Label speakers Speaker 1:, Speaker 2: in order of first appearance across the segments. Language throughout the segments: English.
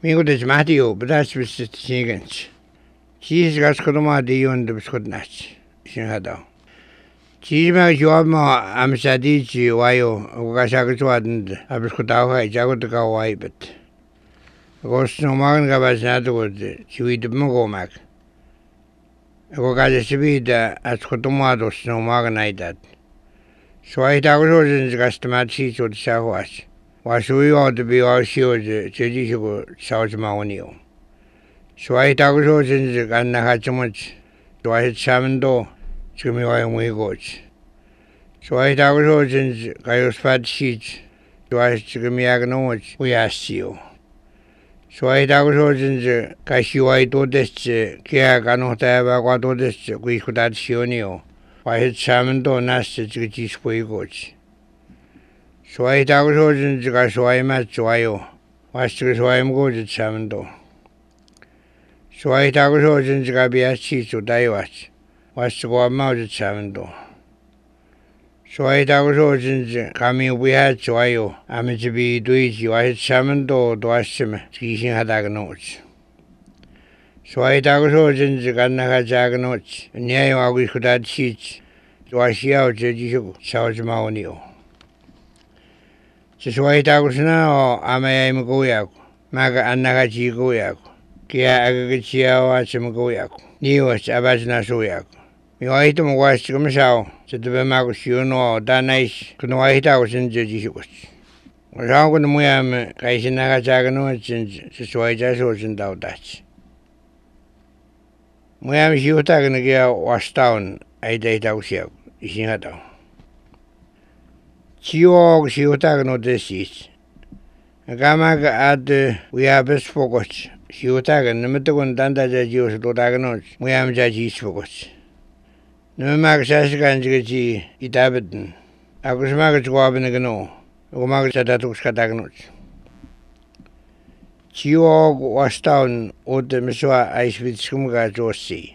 Speaker 1: 미국에서 마디오 부다스비스 지겐치 지스가 스코도마디 요인데 스코드나치 신하다 지지마 조아마 암사디지 와요 오가샤가 좋아하는데 아브스코다와 자고드가 와이벳 고스노마가 바스나도 지위도 먹고막 오가자 시비다 아스코도마도 스노마가 나이다 소아이다고 소진지 가스트마치 조드샤와시 와수이와도 비와시오지 제지시고 사오지마오니요 소아이다고 소진지 간나가쯤은지 소아이 차면도 지금이 와요 무이고지 소아이다고 소진지 가요스파티시지 소아이 지금이 야그노지 우야시요 소아이다고 소진지 가시와이 도데스지 기아가노타야바과 도데스지 구이쿠다시오니요 와이 차면도 나스 지금 지스보이고지 소아이다고 소진지가 소아이 맛 좋아요. 와시가 소아이 먹고지 참도. 소아이다고 소진지가 비아치 좋다이 와시. 와시고 엄마오지 참도. 소아이다고 소진지 감이 우비하 좋아요. 아미집이 두이지 와시 참도 도와시면 기신하다가 놓지. 소아이다고 소진지가 나가지 하가 놓지. 냐요하고 이쿠다 치지. 와시야오 제지시고 차오지 마오니요. 소아이다고 스나오 아마야임 고야고 마가 안나가지 고야고 기아 아가가 지야와 좀 고야고 니워스 아바즈나 소야고 미와이도 먹와시 지금 사오 저도베마고 시오노 다나이시 그노와이다고 신저지시고시 오사오고는 모야면 가이시나가 작은노 진지 소아이자 소진다오 다치 모야면 시오타그는 기아 와스다운 아이다이다고 시야고 이싱하다오 지옥 시오타가 노데시스 가마가 아드 위아베스 포고치 시오타가 너무뜨군 단다자 지오스 도다가 노치 무야무자 지스 포고치 너무마가 사시간 지그지 이다베든 아구스마가 주고아베는 그노 오마가 자다독스카다가 노치 지옥 와스타운 오드 미스와 아이스비츠금가 조시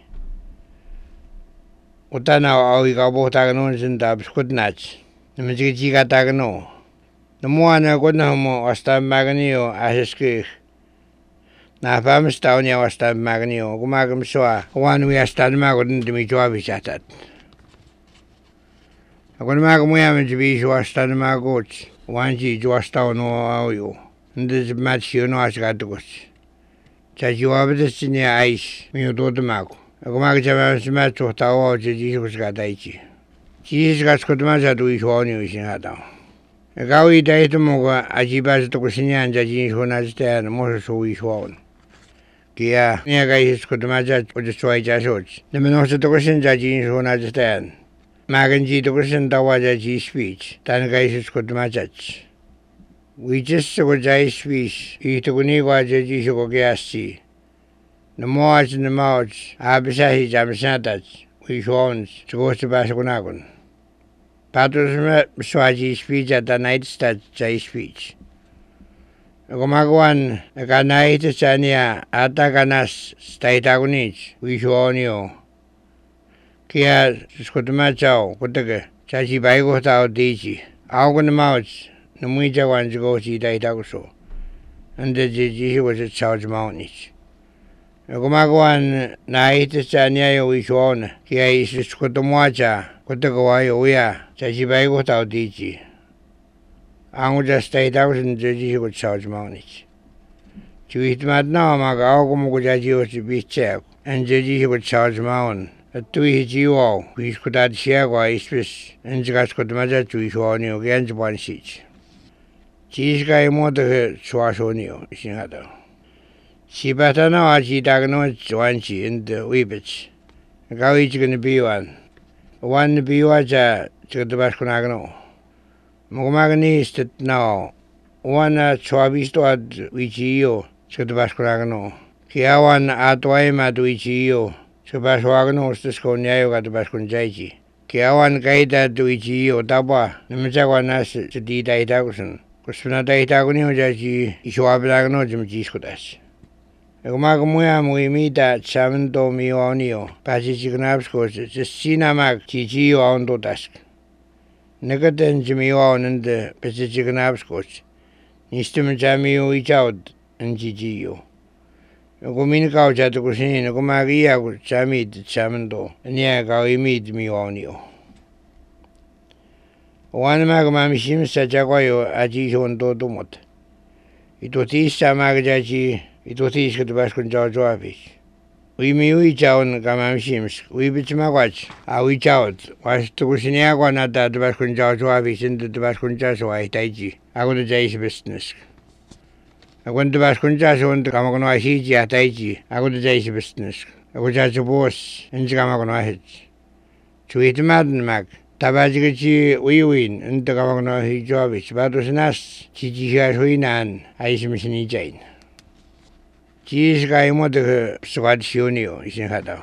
Speaker 1: 오타나 아위가 보다가 노는진다 비스코드나치 너무지게 지가 다그노 너무하나 고나모 왔다 마그니요 아시스키 나밤스타오냐 왔다 마그니요 고마금스와 와누 야스타 마고든 미 조아비샤tat 고마금무야면 지비 왔다 마고치 완지 조스타오노 아우요 근데 마치요노 아시가도고치 자 조아비드스니 아이스 미오도드마고 고마가자마스 마초타오 지지시고스가 다이치 지시가 스코드마자도 이쇼니요 신하다. 가위 다이도 뭐가 아지바스도 고신이 앉아 진쇼나지 때는 모서 소위 쇼온. 기야 내가 이 스코드마자 어제 소이자쇼지. 내면 호스도 고신자 진쇼나지 때는 마근지도 고신다 와자 지스피치. 단가 이 스코드마자치. 위지스고 자이 스피치. 이토구니 과제 지쇼고 게야시. 너모아지 너마오지. 아비사히 잠시나다지. 위쇼온지. 저것이 바시구나군. Patrusme swaji speech at the night stat jai speech. Gomagwan kanait chania ataganas staitagunich wishonio. Kia skutmachao kutake chachi baigo tao dichi. Augun mouch no muija wan go si daitaguso. And the jiji was a charge mountage. Gomagwan night chania wishon. Kia is skutumacha. 그때가 오야 자시바이고 다우디지 아무자 스테이다우슨 저지시고 차오지마오니지 주이트맛 나와마가 아우고 먹고 자지오지 비체하고 엔저지시고 차오지마온 뚜이 지와오 위스쿠다디 시하고 아이스피스 엔지가스코드 맞아 주이쇼니오 겐즈반시지 지시가이 모두 좋아쇼니오 싱하다 시바타나와 지다그노 좋안지 인드 위베치 가위지그는 비완 One biwaja chikadabashkunagano. Mogumagani stit now. One chuabisto ad wichio chikadabashkunagano. Kiawan atwaima ad wichio chikabashwagano stiskonyayo gadabashkunjaiji. Kiawan gaida ad wichio daba. Namajawanas chidida itagusan. Kuspinata itaguni ojaji ishuabinagano jimjiskudash. Gumagumuya muimida chamento mionio, pachichignabskos, sinamak chichio ondo task. Negaten jimio on the pachichignabskos. Nistum jamio each out, NGGU. Kuminikaw jatu kusin kumagia ku chamid chamendo nia kawimid miwanio. Wan magmamishim sa jagwayo aji hondo dumot. Itotis samagjaji itotis kutbas kun jawabis. We chawn gamamshims, we bitchmagwatch, we chowed, was to Kushiniagwana that the Bascun Jawabis in the Bascun Jaswai Taiji. I would a day's business. I went to Bascun Jaso and the Kamagona Hiji at Taiji. I would a day's business. I was as a boss in Jamagona Hedge. To eat madden mag, Tabajigachi, we win, and the Kamagona Hijabis, but was nas, Chichi Huinan, I see Missini Jane. Cheese guy mother squad shunio is in Hada.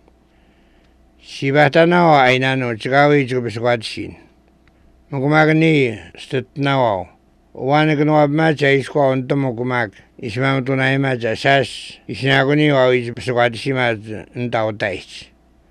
Speaker 1: Shibatana, I know, Chigawi to be squad shin. Mugumagani stood now. One can have match I squaw on Tomokumak. Is Mamtuna match a sash. Is Nagoni or is squad shimas and Tao Tais.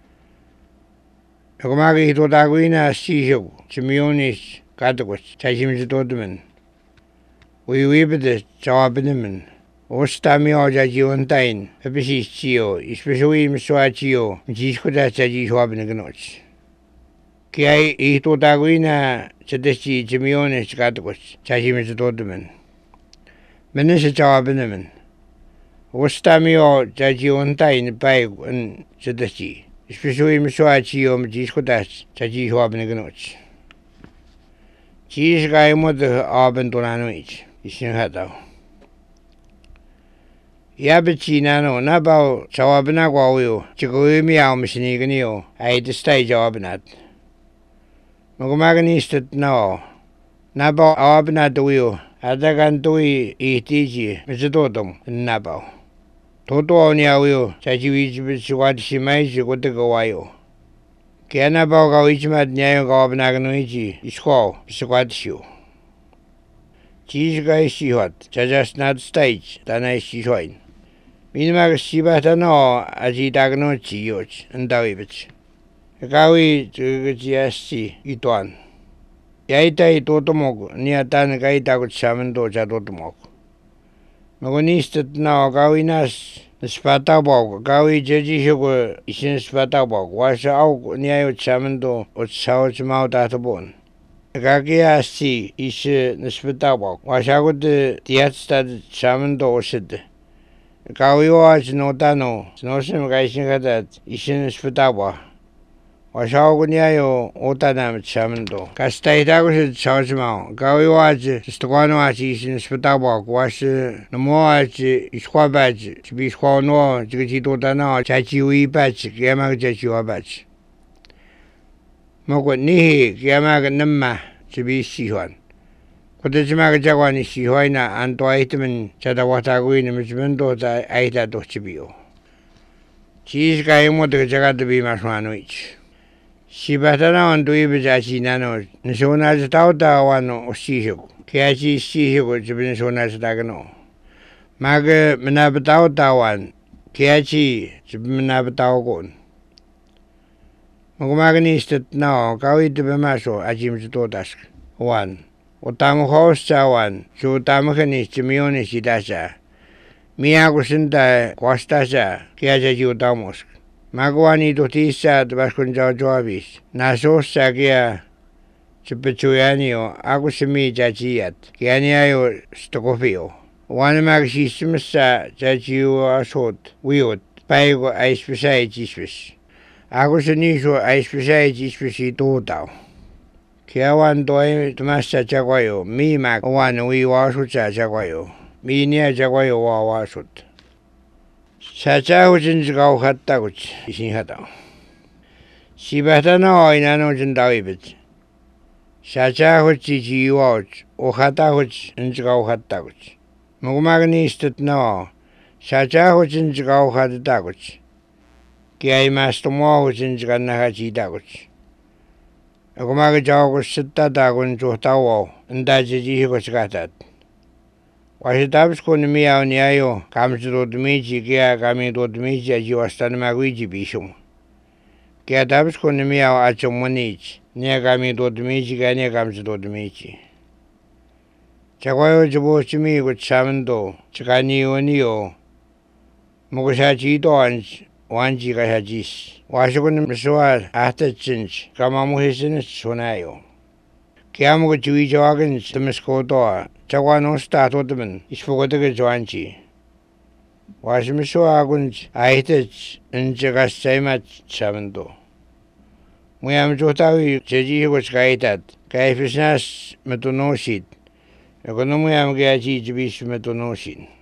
Speaker 1: Mugumagi to Daguina, Sisho, Chimionis, Catawis, Tashim Dodman. We weep the Chawabineman. Ostami oja jiwantain, episis chio, especially mswachio, jiskuda chaji swabin gnoch. Kiai ito taguina chadeshi chimiones katukos, chaji metodomen. Menes chawabinemen. Ostami o chajiwantain pai and chadeshi, especially mswachio, jiskuda chaji swabin gnoch. Cheese guy mother abandonanoich, is in Hadao. Yabachina no about Chawabana Gwayo, Chigumi Machiniganio, I had to stay Jawabinat. Mugumaganist no, Nabo Abana do you, Adagantui etiji, Mizadodum, and Nabo. Toto onia will, Chaji what she made you go to Gawayo. Kianabo Gawichmat Nyan Gabanaganiji, is called Squatshu. Cheese guy she hot, just not stage, than I see join. Minimag Sibatano, as he dagnochi yoch, and Davich. Gawi to GSC, Ituan. Yaita Totomok, near Tanagai Dagut Samando Jadotomok. Magonistat now Gawinas, the Spatabog, Gawi Jeji Sugar, is in Spatabog, was out near Samando or South Mouth at a bone. Gagia C is the Spatabog, was out the Tiatstad Samando said. Gawi was no dano, no sim gazing that is in Spitawa. Was Auguniayo, Otanam Chamando. Castaitagos Chasmao. Gawi was Stoguano is in Spitawa, was no more as Squabaj, to be Squano, Jigito Dano, Chachi Batch, Gamma Jachua Batch. Mogonihi, Gamma Nama, to be Sihuan. Kutachimaka Jawani Sihoina and Toitaman Chadawataguin Mizmendo Aita Dochibio. Cheese guy motor Jagat to be Masmanwich. Shibatana and Duibajachi Nano, Nishona's Tauta one or Sishu, Kiachi Sishu, Jibinsona's Dagano. Maga Menabatauta one, Kiachi, Jibinabataugon. Mogumaganist now, Gawi to Bemaso, Ajim Totask. 1. Otamuhos Chawan, Chutamakanis, Chimionis Idasha. Miagusinda, Quastasha, Kiaja Utamos. Magwani Dotisa, the Vasconja Joavis. Nasos Sagia, Chipetuanio, Agusimi Jajiat, Kianiayo Stocofio. One Magissimsa, Jajiu Asot, Wiot, Paigo Ice Pesai Gisvis. Agusinisho Ice Pesai Gisvis Totao. Kiawan doi Tomasa Jaguayo, me mac one we washucha Jaguayo, me near Jaguayo washut. Sacha was in Gau Hattauch, is in Hattau. Sibatano in Anojin David. Sacha which is you out, or Hattauch in Gau Hattauch. Mugumaganist no, Sacha which in Gau Hattauch. Kiai Master Mo was in Ganahachi Daguch. Agumaga Jago Sita Dagun to Tawo, and Daji was got at. Was it Abscon Mia Niayo, comes to Dmiji, Gia, coming to Dmiji as you are standing Maguiji Bishum. Get Abscon Mia Achomonich, near coming to Dmiji, near comes to Dmiji. 자과요 저보시미고 차면도 지가니오니요 무고샤지도 완지가 하지스 와시고는 미스와 아트진지 가마무히스는 소나요 기아무고 주의 저하긴 스미스코도 자과노 스타토드면 이스포고드게 좋아한지 와시미스와군 아이트 인제가 세이마 차면도 무야미 좋다위 제지히고 스카이탓 가이피스나스 메토노시드 Economia am găsit și biși metonoșin.